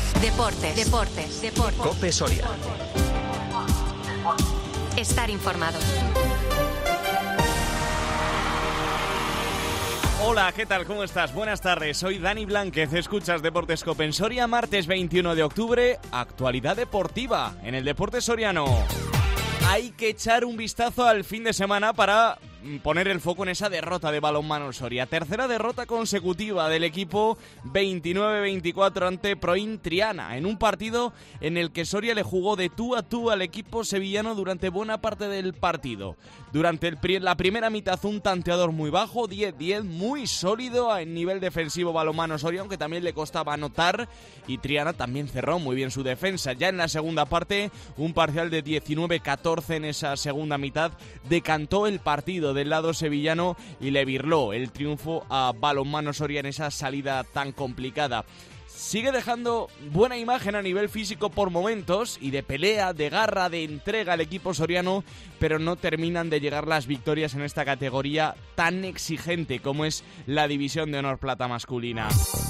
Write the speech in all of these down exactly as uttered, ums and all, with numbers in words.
Deportes, deportes, deportes. COPE Soria. Estar informado. Hola, ¿qué tal? ¿Cómo estás? Buenas tardes, soy Dani Blánquez, escuchas Deportes COPE en Soria, martes veintiuno de octubre, actualidad deportiva en el deporte soriano. Hay que echar un vistazo al fin de semana para poner el foco en esa derrota de Balonmano Soria. Tercera derrota consecutiva del equipo veintinueve veinticuatro ante Proin Triana, en un partido en el que Soria le jugó de tú a tú al equipo sevillano durante buena parte del partido. Durante el pri- la primera mitad un tanteador muy bajo, diez diez, muy sólido en nivel defensivo Balonmano Soria, aunque también le costaba anotar, y Triana también cerró muy bien su defensa. Ya en la segunda parte, un parcial de diecinueve catorce en esa segunda mitad decantó el partido del lado sevillano y le birló el triunfo a Balonmano Soria en esa salida tan complicada. Sigue dejando buena imagen a nivel físico por momentos y de pelea, de garra, de entrega al equipo soriano, pero no terminan de llegar las victorias en esta categoría tan exigente como es la División de Honor Plata masculina.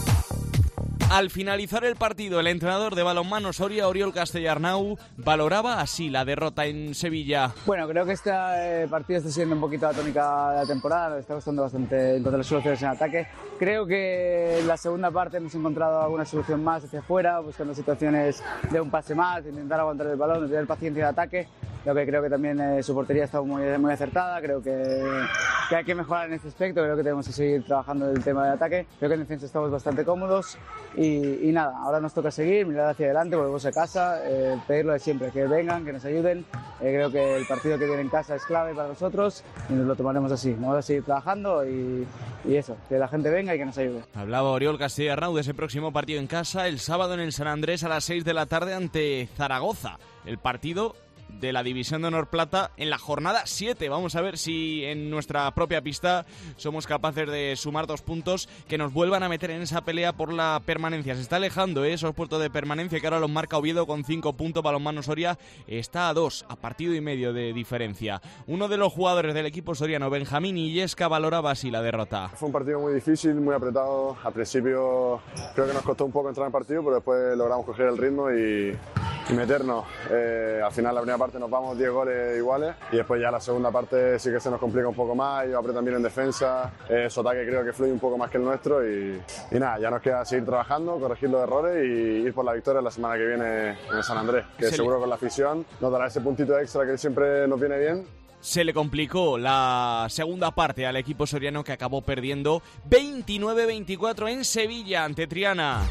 Al finalizar el partido, el entrenador de Balonmano Soria, Oriol Castellarnau, valoraba así la derrota en Sevilla. Bueno, creo que este eh, partido está siendo un poquito la tónica de la temporada, nos está costando bastante encontrar soluciones en ataque. Creo que en la segunda parte hemos encontrado alguna solución más hacia afuera, buscando situaciones de un pase más, de intentar aguantar el balón, de tener paciencia de ataque. Lo que creo que también eh, su portería está muy, muy acertada, creo que, que hay que mejorar en este aspecto, creo que tenemos que seguir trabajando en el tema de ataque, creo que en defensa estamos bastante cómodos y, y nada, ahora nos toca seguir, mirar hacia adelante, volvemos a casa, eh, pedirlo de siempre, que vengan, que nos ayuden, eh, creo que el partido que viene en casa es clave para nosotros y nos lo tomaremos así, vamos a seguir trabajando y, y eso, que la gente venga y que nos ayude. Hablaba Oriol Castellarnau de ese próximo partido en casa, el sábado en el San Andrés a las seis de la tarde ante Zaragoza, el partido de la División de Honor Plata en la jornada siete. Vamos a ver si en nuestra propia pista somos capaces de sumar dos puntos que nos vuelvan a meter en esa pelea por la permanencia. Se está alejando ¿eh? esos puestos de permanencia que ahora los marca Oviedo con cinco puntos. Balonmano Soria está a dos, a partido y medio de diferencia. Uno de los jugadores del equipo soriano, Benjamín Illesca, valoraba así la derrota. Fue un partido muy difícil, muy apretado. Al principio creo que nos costó un poco entrar en el partido, pero después logramos coger el ritmo y, y meternos. Eh, al final la primera parte nos vamos diez goles iguales y después ya la segunda parte sí que se nos complica un poco más, ellos apretan bien en defensa, eh, su ataque creo que fluye un poco más que el nuestro y, y nada, ya nos queda seguir trabajando, corregir los errores y ir por la victoria la semana que viene en el San Andrés, que Se seguro le... con la afición nos dará ese puntito extra que siempre nos viene bien. Se le complicó la segunda parte al equipo soriano que acabó perdiendo veintinueve veinticuatro en Sevilla ante Triana.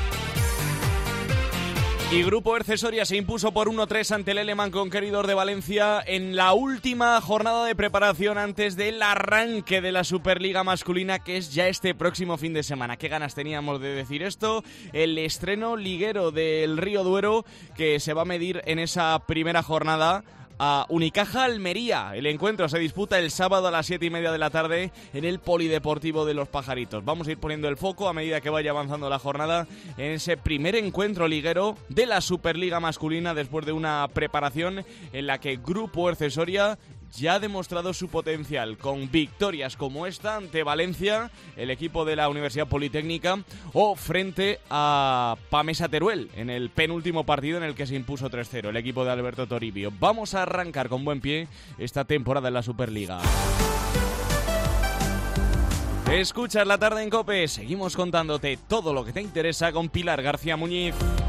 Y Grupo Erce Soria se impuso por uno tres ante el Alemán Conqueridor de Valencia en la última jornada de preparación antes del arranque de la Superliga masculina, que es ya este próximo fin de semana. Qué ganas teníamos de decir esto. El estreno liguero del Río Duero, que se va a medir en esa primera jornada a Unicaja Almería. El encuentro se disputa el sábado a las siete y media de la tarde en el Polideportivo de Los Pajaritos. Vamos a ir poniendo el foco a medida que vaya avanzando la jornada en ese primer encuentro liguero de la Superliga masculina después de una preparación en la que Grupo Erce Soria ya ha demostrado su potencial con victorias como esta ante Valencia, el equipo de la Universidad Politécnica, o frente a Pamesa Teruel en el penúltimo partido en el que se impuso tres cero el equipo de Alberto Toribio. Vamos a arrancar con buen pie esta temporada en la Superliga. Escuchas La Tarde en COPE, seguimos contándote todo lo que te interesa con Pilar García Muñiz.